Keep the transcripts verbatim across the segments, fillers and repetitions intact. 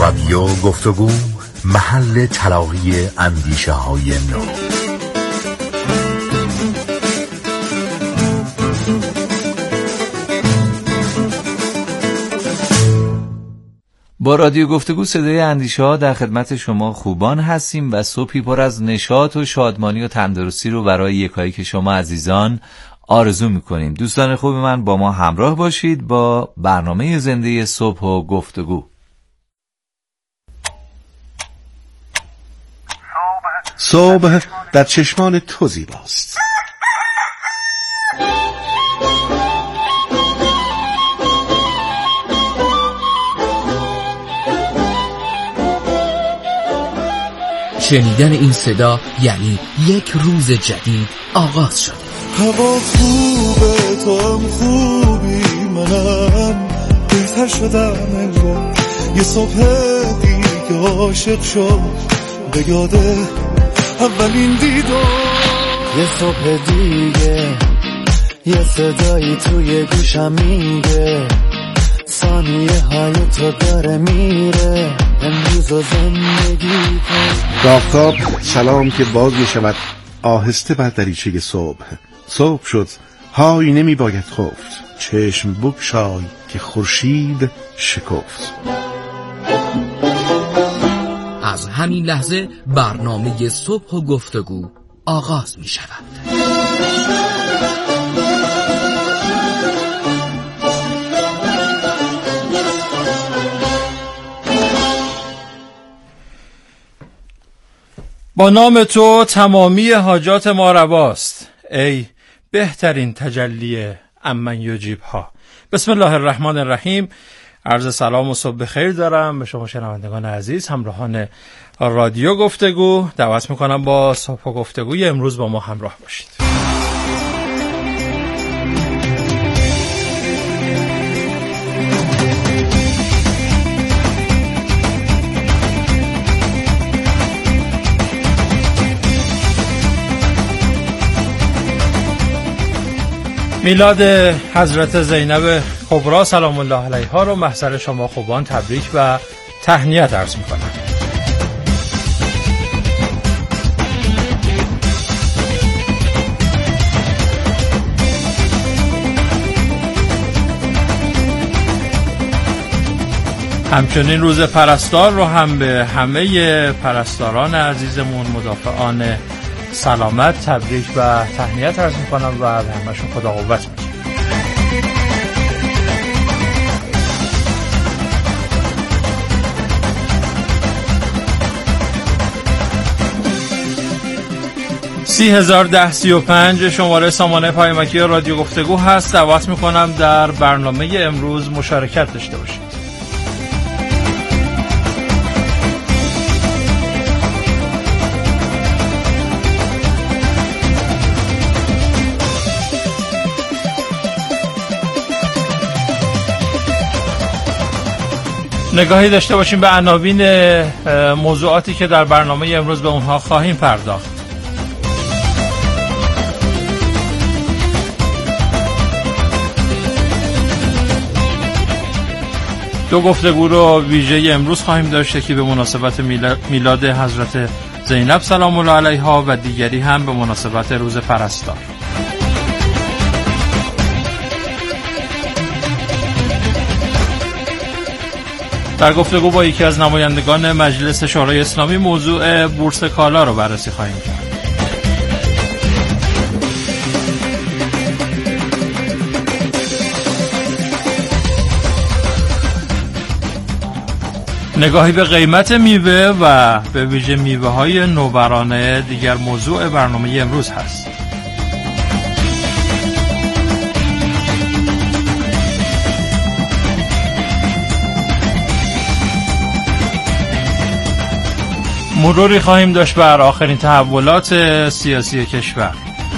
رادیو گفتگو، محل تلاقی اندیشه های نو. با رادیو گفتگو صدای اندیشه ها در خدمت شما خوبان هستیم و صبحی پر از نشاط و شادمانی و تندرستی رو برای یکایی که شما عزیزان آرزو میکنیم. دوستان خوب من، با ما همراه باشید با برنامه زنده صبح و گفتگو. صبح در چشمان تو زیباست. شنیدن این صدا یعنی یک روز جدید آغاز شده. هوا خوبه، تو هم خوبی، منم بهتر شدم انگار. یه صبح دیگه عاشق شد، به یاده اولین دیدار. یه صبح دیگه یه صدایی توی گوشم میگه ثانیه های تو داره میره، امروز و زندگی کن. آفتاب سلام که باز میشود آهسته بر دریچه صبح. صبح شد، های نمی باید خفت، چشم بگشای که خورشید شکفت. از همین لحظه برنامه صبح و گفتگو آغاز می شود. با نام تو تمامی حاجات ما رواست، ای بهترین تجلی امن یجیب ها. بسم الله الرحمن الرحیم. عرض سلام و صبح بخیر دارم به شما شنوندگان عزیز، همراهان رادیو گفتگو. دعوت میکنم با صبح گفتگوی امروز با ما همراه باشید. میلاد حضرت زینب کبرا سلام الله علیها رو محضر شما خوبان تبریک و تهنیت عرض میکنم. همچنین روز پرستار رو هم به همه پرستاران عزیزمون، مدافعان سلامت، تبریک و تهنیت عرض میکنم و به همشون خدا قوت میکنم. سی هزار ده سی و پنج شماره سامانه پیامکی رادیو گفتگو هست. دعوت میکنم در برنامه امروز مشارکت داشته باشید. نگاهی داشته باشیم به عناوین موضوعاتی که در برنامه امروز به اونها خواهیم پرداخت. دو گفتگو رو ویژه امروز خواهیم داشته که به مناسبت میلاد حضرت زینب سلام الله علیها و دیگری هم به مناسبت روز پرستار. در گفتگو با یکی از نمایندگان مجلس شورای اسلامی موضوع بورس کالا رو بررسی خواهیم کرد. نگاهی به قیمت میوه و به ویژه میوه های نوبرانه دیگر موضوع برنامه امروز هست. مروری خواهیم داشت بر آخرین تحولات سیاسی کشور.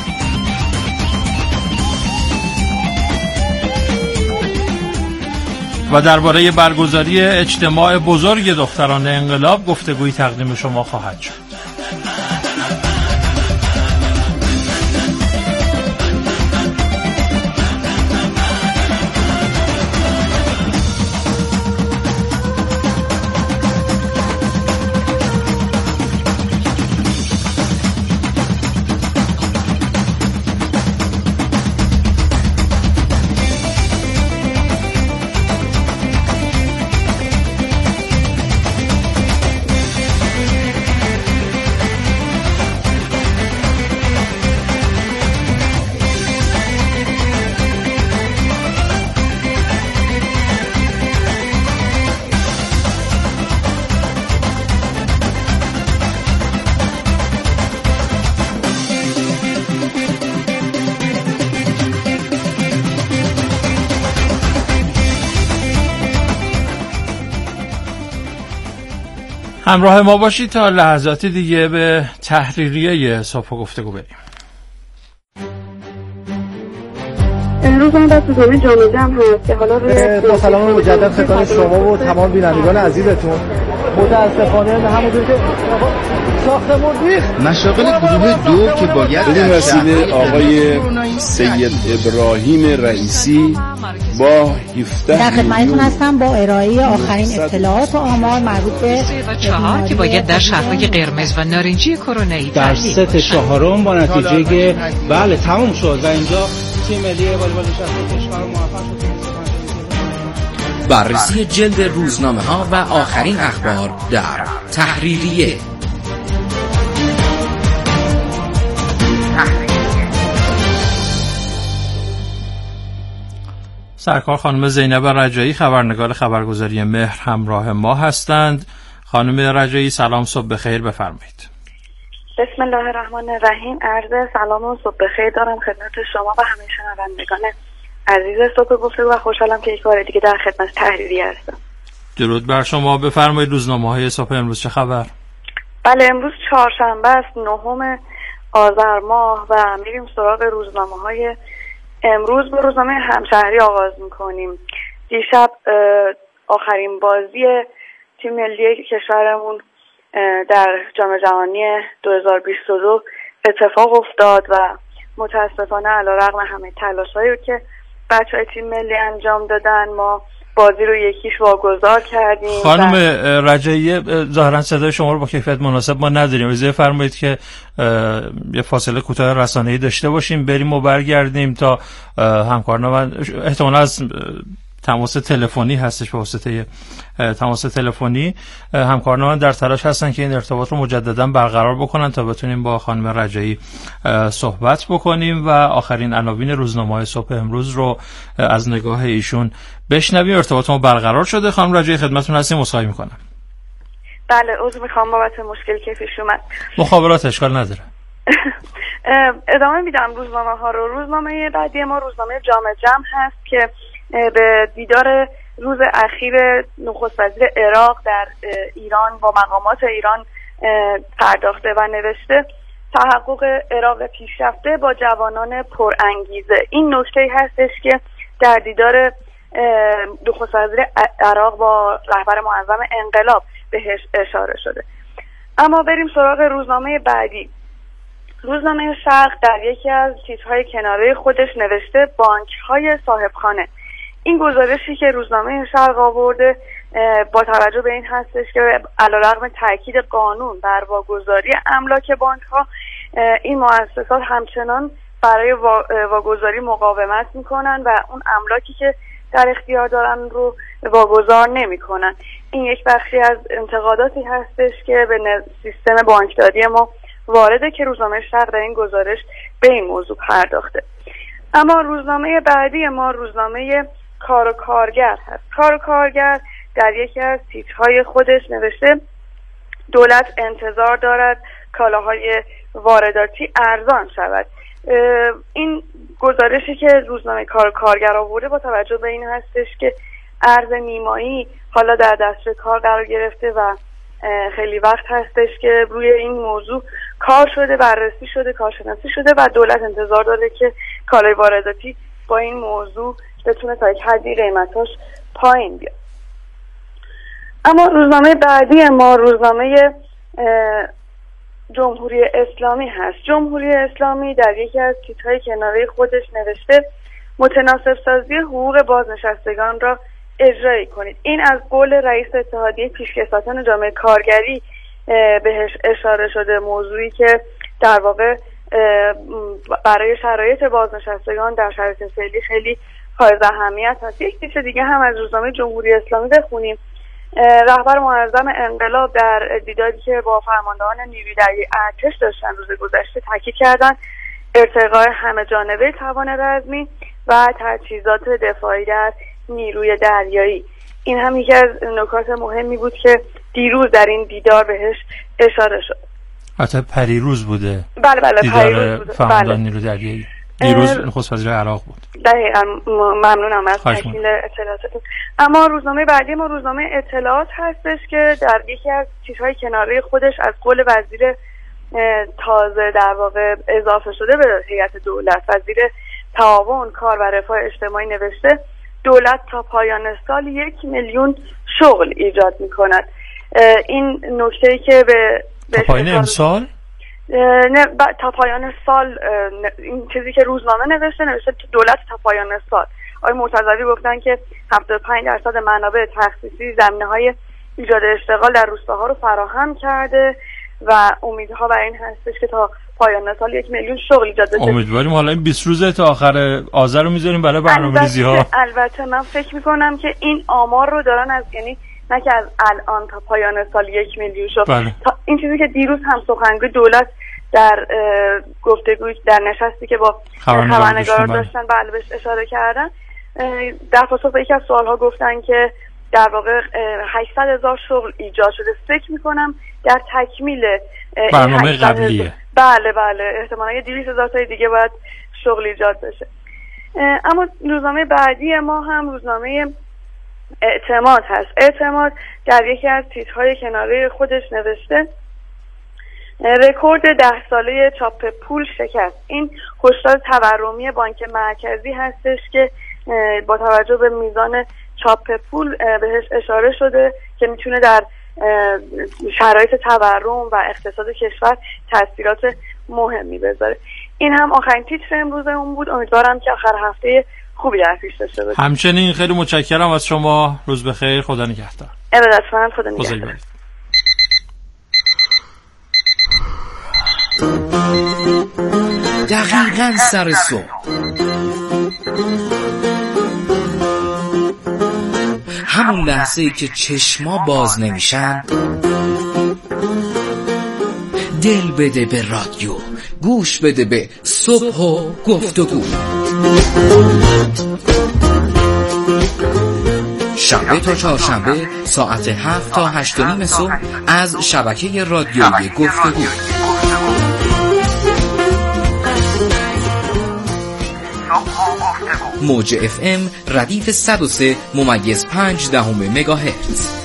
و درباره برگزاری اجتماع بزرگ دختران انقلاب گفتگویی تقدیم شما خواهد شد. همراه ما باشید تا لحظاتی دیگه به تحریریه صبح گفتگو بریم. امروز من دست زمین جامعه جمع هست که حالا با سلام مجدد خدمت شما و تمام بینندگان عزیزتون. متاسفانه همونطور که ساختمون ریخت مشاغل گروه دو که باید بدین وسیله آقای سید ابراهیم رئیسی با هفده در خدمتتون هستم با ارائه آخرین اطلاعات و آمار مربوط به چهار که باید در شهرهای قرمز و نارنجی کرونایی در ست چهارم با نتیجه بله تموم شد و اینجا تیم ملی والیبال شهر کشور موفق شد. بررسی جلد روزنامه ها و آخرین اخبار در تحریریه. سرکار خانم زینب رجایی خبرنگار خبرگزاری مهر همراه ما هستند. خانم رجایی سلام، صبح بخیر، بفرمایید. بسم الله الرحمن الرحیم. عرض سلام و صبح بخیر دارم خدمت شما و همه شنوندگان عزیز صبح گفتگو و خوشحالم که یک بار دیگه در خدمت تحریریه هستم. درود بر شما. بفرمایید روزنامه‌های صبح امروز چه خبر؟ بله امروز چهارشنبه است، نهم آذر ماه و میریم سراغ روزنامه‌های امروز. با روزنامه همشهری آغاز میکنیم. دیشب آخرین بازی تیم ملی کشورمون در جام جهانی دو هزار و بیست و دو اتفاق افتاد و متاسفانه علیرغم همه تلاش‌هایی که بچه‌های تیم ملی انجام دادن ما بازی رو یکیش واگذار کردیم. خانم رجایی ظاهرا صدای شما رو با کیفیت مناسب ما نداریم. اجازه فرمایید که یه فاصله کوتاه رسانه‌ای داشته باشیم، بریم و برگردیم تا همکاران احتمالاً از تماس تلفنی هستش، به واسطه تماس تلفنی همکاران من در تلاش هستن که این ارتباط رو مجددا برقرار بکنن تا بتونیم با خانم رجایی صحبت بکنیم و آخرین عناوین روزنامه‌های صبح امروز رو از نگاه ایشون بشنویم. ارتباط ما برقرار شده. خانم رجایی خدمتتون هستیم، عذرخواهی میکنم. بله عذر میخوام بابت مشکل که پیش اومد. مخابرات اشکال نداره. ادامه میدم روزنامه ها رو. روزنامه بعدی ما روزنامه جامعه جمع هست که به دیدار روز اخیر نخست وزیر عراق در ایران با مقامات ایران پرداخته و نوشته تحقق عراق پیشرفته با جوانان پرانگیزه. این نکته هستش که در دیدار نخست وزیر عراق با رهبر معظم انقلاب بهش اشاره شده. اما بریم سراغ روزنامه بعدی. روزنامه شرق در یکی از تیترهای کناره خودش نوشته بانک‌های صاحبخانه. این گزارشی که روزنامه شرق آورده با توجه به این هستش که علیرغم تاکید قانون بر واگذاری املاک بانک‌ها، این مؤسسات همچنان برای واگذاری مقاومت میکنن و اون املاکی که در اختیار دارن رو واگذار نمیکنن. این یک بخشی از انتقاداتی هستش که به سیستم بانکداری ما وارده که روزنامه شرق در این گزارش به این موضوع پرداخته. اما روزنامه بعدی ما روزنامه کار و کارگر هست. کار و کارگر در یکی از تیترهای خودش نوشته دولت انتظار دارد کالاهای وارداتی ارزان شود. این گزارشی که روزنامه کار و کارگر آورده با توجه به این هستش که ارز نیمایی حالا در دستور کار قرار گرفته و خیلی وقت هستش که روی این موضوع کار شده، بررسی شده، کارشناسی شده و دولت انتظار داره که کالای وارداتی با این موضوع بتونه تا یک حدی قیمتاش پایین بیاد. اما روزنامه بعدی ما روزنامه جمهوری اسلامی هست. جمهوری اسلامی در یکی از تیترهای کناره خودش نوشته متناسب سازی حقوق بازنشستگان را اجرایی کنید. این از قول رئیس اتحادیه پیشکسوتان جامعه کارگری بهش اشاره شده، موضوعی که در واقع برای شرایط بازنشستگان در شرایط فعلی خیلی حائز اهمیت هست. یک تیتر دیگه هم از روزنامه جمهوری اسلامی بخونیم. رهبر معظم انقلاب در دیداری که با فرماندهان نیروی دریایی ارتش داشتن روز گذشته تاکید کردن ارتقاء همه جانبه توان رزمی و تجهیزات دفاعی در نیروی دریایی. این هم یکی از نکات مهمی بود که دیروز در این دیدار بهش اشاره شد. حتی پریروز بوده. بله بله پریروز بوده. فرماندهان نیروی دریایی. دیروز نخست وزیر عراق بود. دقیقاً، ممنونم از تکمیل اطلاعاتتون. اما روزنامه بعدی ما روزنامه اطلاعات هستش که در یکی از چیزهای کناره خودش از قول وزیر تازه در واقع اضافه شده به هیئت دولت، وزیر تعاون، کار و رفاه اجتماعی نوشته دولت تا پایان سال یک میلیون شغل ایجاد می‌کند. این نکته‌ای که به تا پایان امسال نه تا پایان سال، این چیزی که روزنامه نوشته نوشته دولت تا پایان سال. آقای مرتضوی گفتن که هفتاد و پنج درصد منابع تخصیصی زمینه‌های ایجاد اشتغال در روستاها رو فراهم کرده و امیدها بر این هستش که تا پایان سال یک میلیون شغل ایجاد بشه. امیدواریم. حالا این بیست روزه تا آخر آذر رو میذاریم برای برنامه‌ریزی‌ها. البته, البته من فکر می‌کنم که این آمار رو دارن از یعنی نه که از الان تا پایان سال یک میلیون شغل. بله. تا این چیزی که دیروز هم سخنگوی دولت در گفتگوی در نشستی که با خبرنگاران داشتن بله بهش اشاره کردن، در پاسخ به یکی از سوال‌ها گفتن که در واقع هشتصد هزار شغل ایجاد شده. فکر می‌کنم در تکمیل برنامه قبلیه. بله بله احتمالاً یه دویست هزار تا دیگه باید شغل ایجاد بشه. اما روزنامه بعدی ما هم روزنامه اعتماد هست. اعتماد در یکی از تیترهای کناره خودش نوشته رکورد ده ساله چاپ پول شکست. این هشدار تورمی بانک مرکزی هستش که با توجه به میزان چاپ پول بهش اشاره شده که میتونه در شرایط تورم و اقتصاد کشور تاثیرات مهمی بذاره. این هم آخرین تیتر امروزمون بود. امیدوارم که آخر هفته خوبی در پیش داشته باشیم. همچنین خیلی متشکرم از شما. روز بخیر. خدا نگهدار. ارادتمند. خدا نگهدار. دقیقاً سر صبح همون لحظه ای که چشما باز نمیشن دل بده به رادیو، گوش بده به صبح و گفتگو. شنبه تا چهارشنبه ساعت هفت تا هشت و نیم صبح از شبکه رادیویی گفتگو. موج اف ام ردیف صد و سه ممیز پنج دهم مگاهرتز.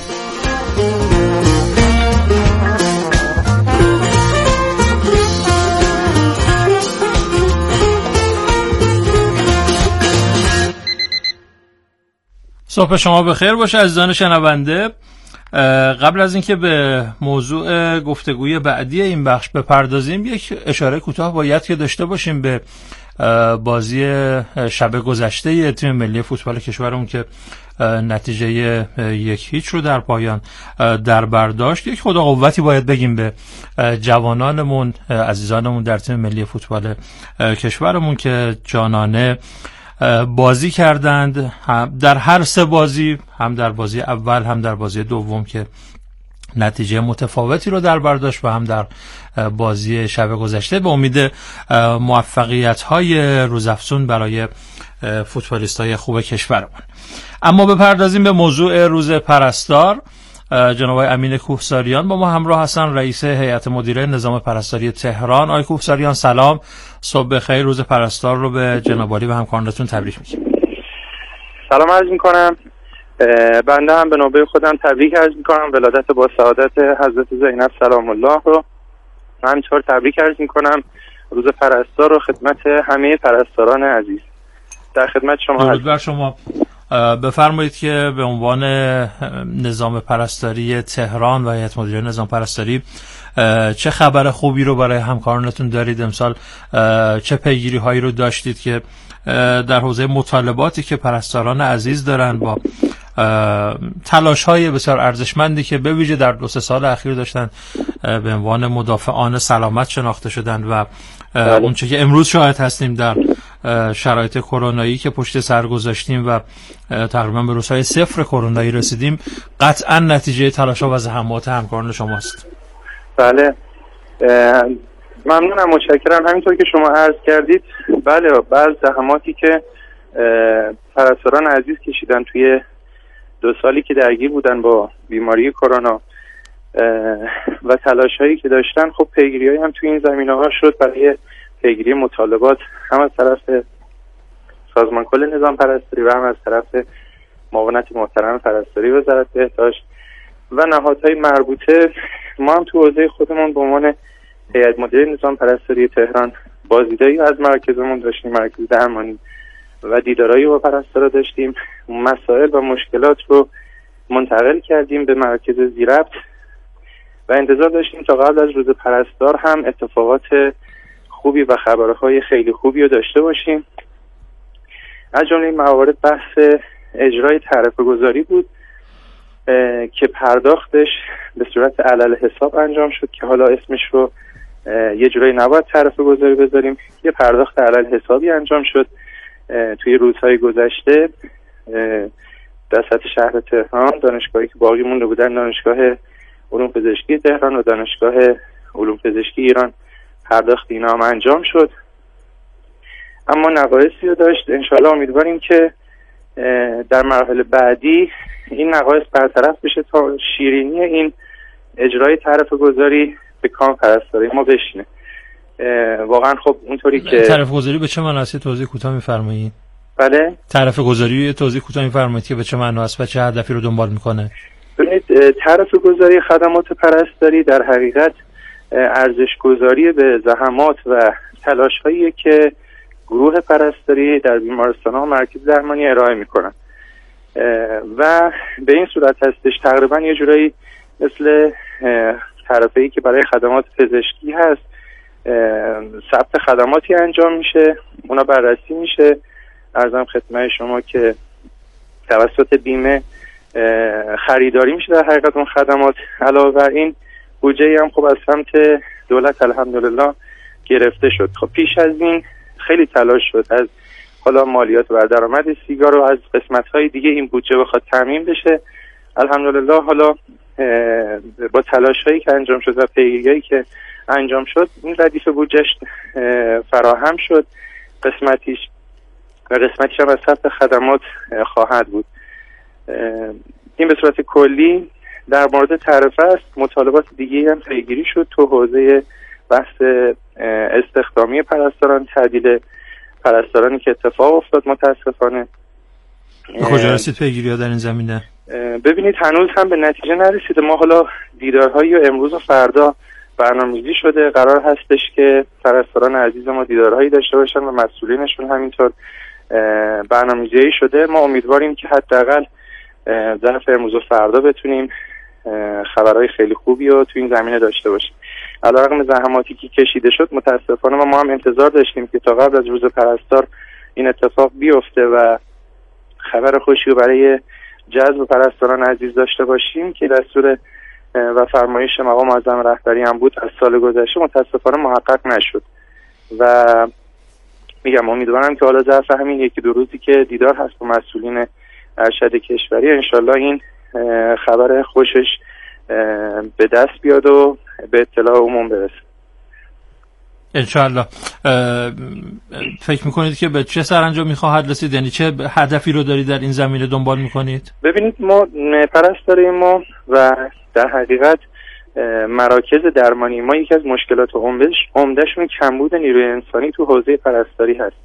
صبح شما بخیر باشه عزیزان شنونده. قبل از اینکه به موضوع گفتگوی بعدی این بخش بپردازیم، یک اشاره کوتاه باید که داشته باشیم به بازی شب گذشته تیم ملی فوتبال کشورمون که نتیجه یک هیچ رو در پایان در برداشت. یک خدا قوتی باید بگیم به جوانانمون، عزیزانمون در تیم ملی فوتبال کشورمون که جانانه بازی کردند در هر سه بازی، هم در بازی اول هم در بازی دوم که نتیجه متفاوتی رو در برداشت و هم در بازی شب گذشته. به امید موفقیت‌های روزافزون برای فوتبالیست‌های خوب کشورمون. اما بپردازیم به موضوع روز پرستار. جناب آقای امین کوهساریان با ما همراه هستن، رئیس هیئت مدیره نظام پرستاری تهران. آقای کوهساریان سلام، صبح بخیر. روز پرستار رو به جناب عالی و همکارانتون تبریک میگم. سلام عرض میکنم. بنده هم به نوبه خودم تبریک عرض میکنم. ولادت با سعادت حضرت زینب سلام الله رو همینطور تبریک عرض میکنم. روز پرستار رو خدمت همه پرستاران عزیز در خدمت شما هستم. درود بر شما. بفرمایید که به عنوان نظام پرستاری تهران و هیئت مدیره نظام پرستاری چه خبر خوبی رو برای همکارانتون دارید امسال؟ چه پیگیری هایی رو داشتید که در حوزه مطالباتی که پرستاران عزیز دارن با تلاش های بسیار ارزشمندی که به ویژه در دو سه سال اخیر داشتن به عنوان مدافعان سلامت شناخته شدن و اون چه که امروز شاهد هستیم در شرایط کرونایی که پشت سر گذاشتیم و تقریبا به روزهای صفر کرونایی رسیدیم، قطعا نتیجه تلاش و زحمات همکاران شماست. بله ممنونم، متشکرم. همینطور که شما عرض کردید، بله بعض زحماتی که پرستاران عزیز کشیدن توی دو سالی که درگیر بودن با بیماری کرونا و تلاش‌هایی که داشتن، خب پیگیری‌هایی هم توی این زمینه‌ها شد برای پیگیری مطالبات هم از طرف سازمان کل نظام پرستاری و هم از طرف معاونت محترم پرستاری وزارت بهداشت و نهادهای مربوطه. ما هم تو حوزه خودمون به عنوان هیئت مدیره نظام پرستاری تهران بازدیدایی از مرکزمون داشتیم، مرکز درمانی، و دیدارایی با پرستارا داشتیم. مسائل و مشکلات رو منتقل کردیم به مرکز ذی‌ربط و انتظار داشتیم تا قبل از روز پرستار هم اتفاقات خوبی و خبرهای خیلی خوبی رو داشته باشیم. از جمله این موارد بحث اجرای تعرفه گذاری بود که پرداختش به صورت علل حساب انجام شد که حالا اسمش رو یه جورایی نباید تعرفه گذاری بذاریم، یه پرداخت علل حسابی انجام شد توی روزهای گذشته در سطح شهر تهران. دانشگاهی که باقی مونده بودن دانشگاه علوم پزشکی تهران و دانشگاه علوم پزشکی ایران پرداخت اینا هم انجام شد، اما نقایصی رو داشت. انشاءالله امیدواریم که در مرحله بعدی این نقایص برطرف بشه تا شیرینی این اجرای تعرفه گذاری به کام پرستاری ما بشینه. واقعا خب اونطوری که تعرفه گذاری به چه معنی است توضیح کوتاه می‌فرمایید؟ بله، تعرفه گذاری توضیح کوتاه می‌فرمایید که به چه معنی است و چه هدفی رو دنبال می‌کنه؟ ببینید، تعرفه گذاری خدمات پرستاری در حقیقت ارزش گذاری به زحمات و تلاش‌هایی که گروه پرستاری در بیمارستان‌ها و مرکز درمانی ارائه می‌کنن و به این صورت هستش تقریبا یه جورایی مثل تعرفه‌ای که برای خدمات پزشکی هست، ثبت خدماتی انجام میشه، اونا بررسی میشه. عرضم خدمت شما که توسط بیمه خریداری میشه در حقیقت اون خدمات. علاوه بر این بودجه هم خب از سمت دولت الحمدلله گرفته شد. خب پیش از این خیلی تلاش شد از حالا مالیات بر درآمد سیگار و از قسمت‌های دیگه این بودجه بخواد تامین بشه. الحمدلله حالا با تلاش‌هایی که انجام شد و پیگیری‌هایی که انجام شد این ردیف بودجهش فراهم شد، قسمتیش و قسمتیش هم از ثبت خدمات خواهد بود. این به صورت کلی در مورد تعرفه است. مطالبات دیگه هم پیگیری شد تو حوزه بحث استخدامی پرستاران، تعدیل پرستارانی که اتفاق افتاد متاسفانه. کجا رسید پیگیری‌ها در این زمینه؟ ببینید هنوز هم به نتیجه نرسیده. ما حالا دیدارهایی و امروز و فردا برنامه‌ریزی شده، قرار هستش که پرستاران عزیز ما دیدارهایی داشته باشن و مسئولینشون همینطور برنامه‌ریزی شده. ما امیدواریم که حداقل ظرف امروز و فردا بتونیم خبرهای خیلی خوبی رو تو این زمینه داشته باشیم. علیرغم زحماتی که کشیده شد متاسفانه ما, ما هم انتظار داشتیم که تا قبل از روز پرستار این اتفاق بیفته و خبر خوشی رو برای جذب پرستاران عزیز داشته باشیم که دستور و فرمایش مقام معظم رهبری هم بود از سال گذشته، متاسفانه محقق نشد و میگم امیدوارم که حالا ظرف همین یکی دو روزی که دیدار هست با مسئولین ارشد کشوری انشالله این خبر خوشش به دست بیاد و به اطلاع عموم برسه. انشالله. فکر میکنید که به چه سرانجامی خواهد رسید؟ یعنی چه هدفی رو دارید در این زمینه دنبال میکنید؟ ببینید ما پرستاری ما و در حقیقت مراکز درمانی ما یکی از مشکلات عمدهشون کمبود نیروی انسانی تو حوزه پرستاری هست.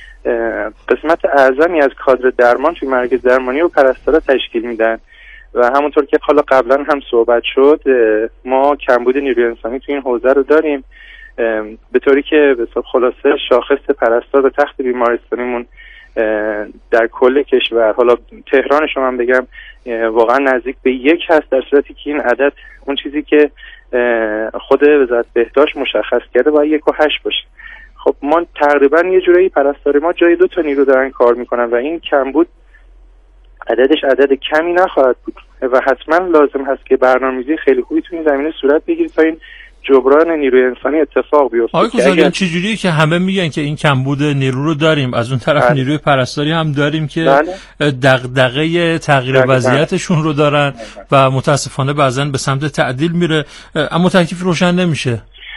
قسمت اعظمی از کادر درمان توی مرکز درمانی و پرستارا تشکیل میدن و همونطور که حالا قبلا هم صحبت شد ما کمبود نیروی انسانی توی این حوزه رو داریم، به طوری که به خلاصه شاخص پرستار به تخت بیمارستانیمون در کل کشور، حالا تهران شما هم بگم، واقعا نزدیک به یک هست، در صورتی که این عدد اون چیزی که خود وزارت بهداشت مشخص کرده باید یک و هشت باشه. خب ما تقریبا یه جورایی پرستار ما جای دو تا نیرو دارن کار میکنن و این کمبود عددش عدد کمی نخواهد بود و حتما لازم هست که برنامه‌ریزی خیلی خوبی تو این زمینه صورت بگیره تا این جبران نیروی انسانی اتفاق بیفته. آقای کوزاریان چه جوریه که همه میگن که این کمبود نیرو رو داریم، از اون طرف بله. نیروی پرستاری هم داریم که بله. دغدغه تغییر بله. وضعیتشون رو دارن بله. و متاسفانه بعضن به سمت تعدیل میره، اما تکلیف روشن نمیشه.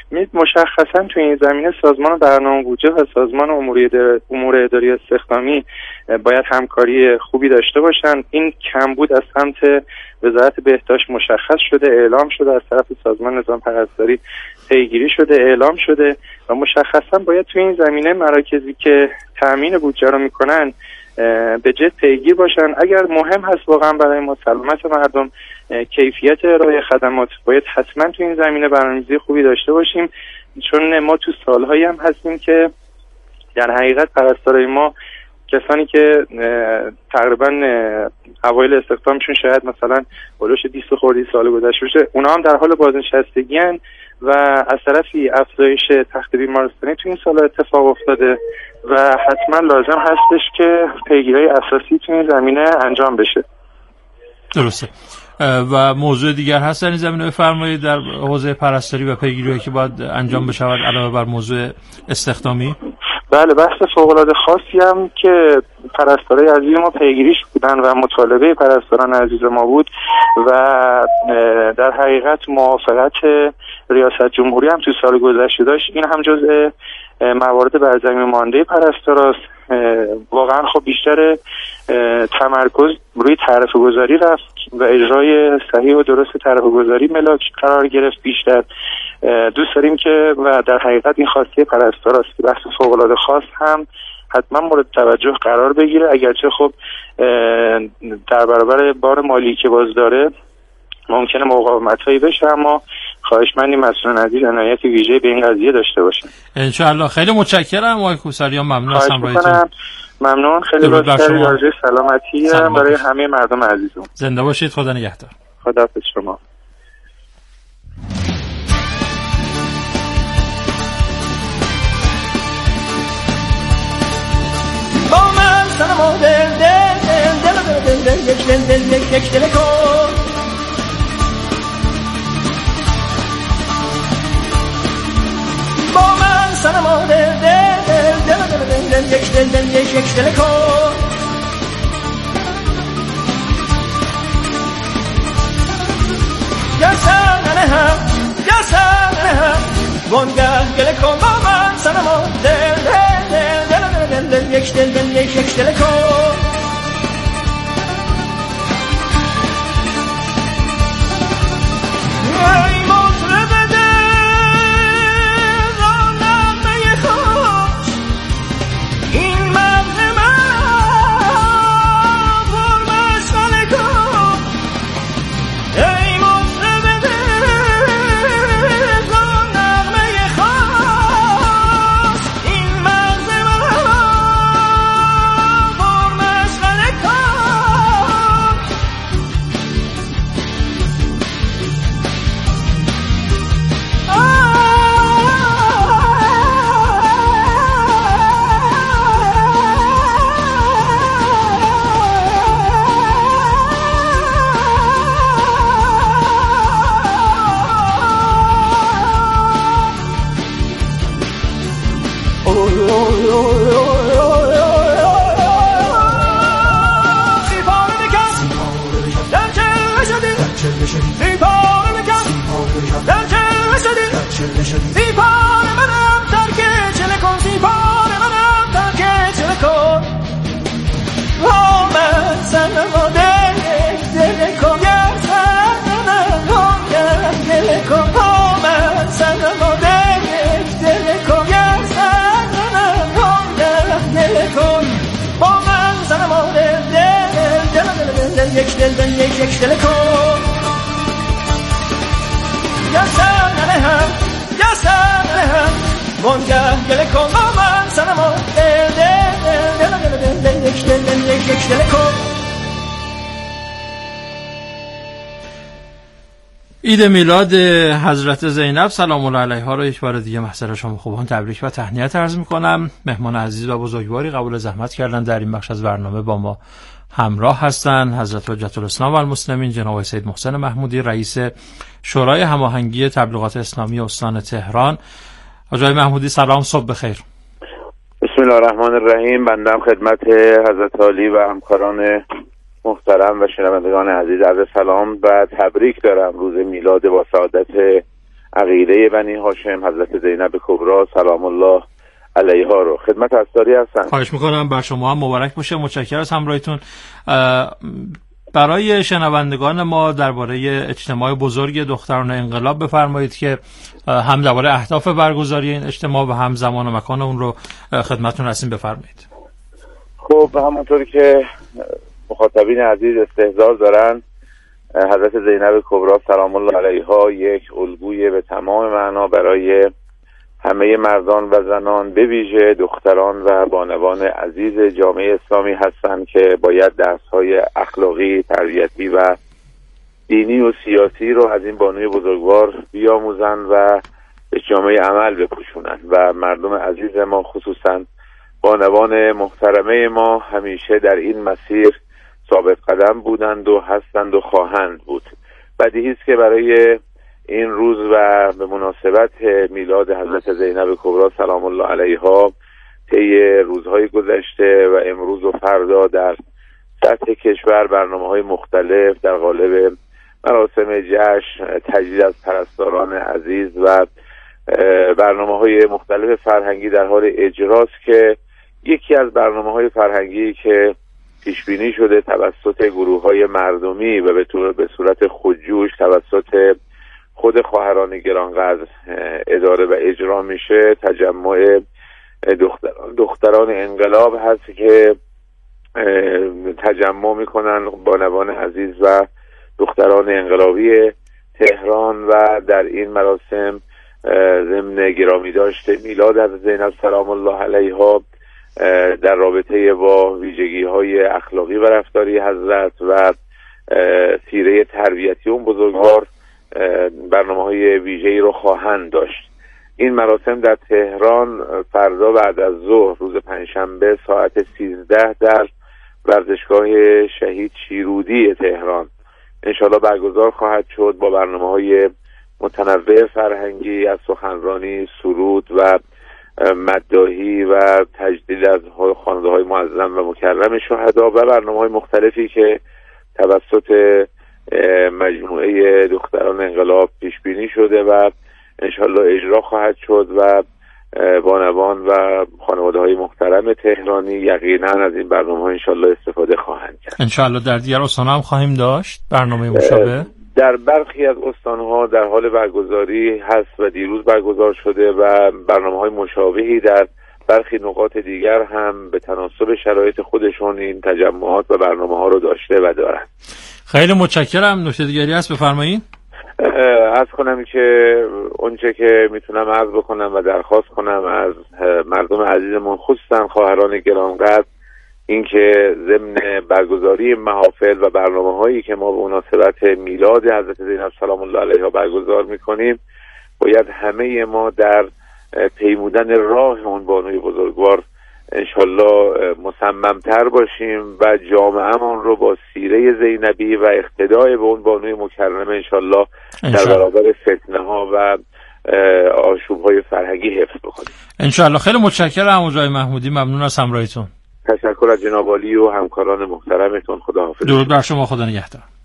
مشخصا توی این زمینه سازمان برنامه بودجه و سازمان امور اداری استخدامی باید همکاری خوبی داشته باشن. این کمبود از سمت وزارت بهداشت مشخص شده، اعلام شده، از طرف سازمان نظام پرستاری پیگیری شده، اعلام شده و مشخصا باید توی این زمینه مراکزی که تأمین بودجه رو میکنن به جد پیگیر باشن. اگر مهم هست واقعا برای ما سلامت مردم، کیفیت ارائه خدمات، باید حتما تو این زمینه برنامه‌ریزی خوبی داشته باشیم، چون ما تو سالهایی هم هستیم که در حقیقت پرستارای ما کسانی که تقریبا اوایل استخدامشون شاید مثلا بالوش بیست خردی سال گذشته باشه، اونا هم در حال بازنشستگی هن و از طرفی افزایش تخت بیمارستانی تو این سال اتفاق افتاده و حتما لازم هستش که پیگیری اساسی تو این زمینه انجام بشه. درسته. و موضوع دیگر هست در این زمینه بفرمایید در حوزه پرستاری و پیگیری که باید انجام بشود علاوه بر موضوع استخدامی؟ بله، بحث فوق‌العاده خاصی هم که پرستارای عزیز ما پیگیریش بودن و مطالبه پرستاران عزیز ما بود و در حقیقت موافقت ریاست جمهوری هم تو سال گذشته داشت. این هم جزء موارد بر زمین مانده پرستاراست. واقعا خب بیشتر تمرکز روی طرف گذاری رفت و اجرای صحیح و درست طرف گذاری ملاک قرار گرفت بیشتر. دوست داریم که و در حقیقت این خواسته پرستاراست که بحث فوق‌العاده خاص هم حتما مورد توجه قرار بگیره، اگرچه خب در برابر بار مالی که باز داره ممکنه مقاومت‌هایی بشه، اما خواهشمندیم مسئولان عزیز عنایت ویژه به این قضیه داشته باشن. انشاءالله. خیلی متشکرم آقای کوثریان، ممنون از همراهیتون. ممنون، خیلی لطفاً آرزوی سلامتی هم برای همه مردم عزیزم. زنده باشید، خدا نگهدار. خداحافظ شما. با من سلام دل دل دل دل دل دل یک دل دل یک یک دل کن، با من سلام دل دل دل دل دل دل یک دل دل یک یک دل کن. یا سن هم یا سن هم وانگه گل کن، با من سلام دل دل دل دل دل یک دل دل یک یک دل کن. ای مطرب دل راننده خوش، این مغز من پر مسئله کن. ای مطرب دل راننده خوش، این مغز من پر مسئله کن. زیپار منم ترک چله کن، زیپار منم ترک چله کن. آمد سنم دل دل کن، گر سنم دل کن. آمد سنم دل دل کن، گر سنم دل کن. با من سنم دل دل دل دل دل یک دل دل یک یک دل کن. یا سنم هم یا سنم وانگه گل کن، با من سنم دل دل دل دل دل یک دل دل یک یک دل کن. عید میلاد حضرت زینب سلام الله علیها را یک بار دیگه محضر شما خوبان تبریک و تهنیت عرض میکنم. مهمان عزیز و بزرگواری قبول زحمت کردن در این بخش از برنامه با ما همراه هستند. حضرت حجت الاسلام و المسلمین جناب سید محسن محمودی، رئیس شورای هماهنگی تبلیغات اسلامی استان تهران. آقای محمودی سلام، صبح بخیر. بسم الله الرحمن الرحیم. بنده خدمت حضرت عالی و همکاران محترم و شنوندگان عزیز عرض سلام و تبریک دارم روز میلاد با سعادت عقیده بنی هاشم حضرت زینب کبری سلام الله علیها رو خدمت اسراری هستم. خواهش میکنم، بر شما هم مبارک باشه. متشکرم از همراهیتون. برای شنوندگان ما درباره اجتماع بزرگ دختران انقلاب بفرمایید که هم درباره اهداف برگزاری این اجتماع و هم زمان و مکان اون رو خدمتتون رسیم بفرمایید. خب همونطوری که مخاطبین عزیز استحضار دارن، حضرت زینب کبری سلام الله علیها یک الگوی به تمام معنا برای همه مردان و زنان، به ویژه دختران و بانوان عزیز جامعه اسلامی هستند که باید درس‌های اخلاقی، تربیتی و دینی و سیاسی رو از این بانوی بزرگوار بیاموزند و به جامعه عمل بپوشونند و مردم عزیز ما خصوصا بانوان محترمه ما همیشه در این مسیر ثابت قدم بودند و هستند و خواهند بود. بدیهی است که برای این روز و به مناسبت میلاد حضرت زینب کبری سلام الله علیها طی روزهای گذشته و امروز و فردا در سطح کشور برنامه‌های مختلف در قالب مراسم جشن، تجدید از پرستاران عزیز و برنامه‌های مختلف فرهنگی در حال اجراست که یکی از برنامه‌های فرهنگی که پیش بینی شده توسط گروه‌های مردمی و به طور به صورت خودجوش توسط خود خواهران گرانقدر اداره و اجرا میشه، تجمع دختران, دختران انقلاب هست که تجمع میکنن بانوان عزیز و دختران انقلابی تهران و در این مراسم ضمن گرامی داشته میلاد حضرت زینب سلام الله علیها در رابطه با ویژگی‌های اخلاقی و رفتاری حضرت و سیره تربیتی اون بزرگوار برنامه‌های ویژه‌ای رو خواهند داشت. این مراسم در تهران فردا بعد از ظهر روز پنجشنبه ساعت سیزده در ورزشگاه شهید شیرودی تهران انشالله برگزار خواهد شد با برنامه‌های متنوع فرهنگی از سخنرانی، سرود و مداحی و تجدید از خانواده‌های معظم و مکرم شهدا و برنامه‌های مختلفی که توسط مجموعه دختران انقلاب پیش بینی شده و انشالله اجرا خواهد شد و بانوان و خانواده‌های محترم تهرانی یقینا از این برنامه‌ها انشالله استفاده خواهند کرد. انشالله در دیگر استان‌ها هم خواهیم داشت برنامه مشابه. در برخی از استان‌ها در حال برگزاری هست و دیروز برگزار شده و برنامه‌های مشابهی در برخی نقاط دیگر هم به تناسب شرایط خودشون این تجمعات و برنامه‌ها رو داشته و دارند. خیلی متشکرم. نکته دیگری هست بفرمایید. عرض کنم که اونچه که میتونم عرض بکنم و درخواست کنم از مردم عزیزمون خصوصا خواهران گرانقدر اینکه ضمن برگزاری محافل و برنامه‌هایی که ما به مناسبت میلاد حضرت زینب سلام الله علیها برگزار میکنیم باید همه ما در پیمودن راه اون بانوی بزرگوار انشالله مصممتر باشیم و جامعه‌مون رو با سیره زینبی و اقتدای به اون بانوی مکرمه انشالله در برابر فتنه ها و آشوب های فرهنگی حفظ بکنیم انشالله. خیلی متشکرم عموزای محمودی، ممنون از همراهیتون. تشکر از جناب عالی و همکاران محترمتون. خداحافظ. درود بر شما، خدا نگهدار.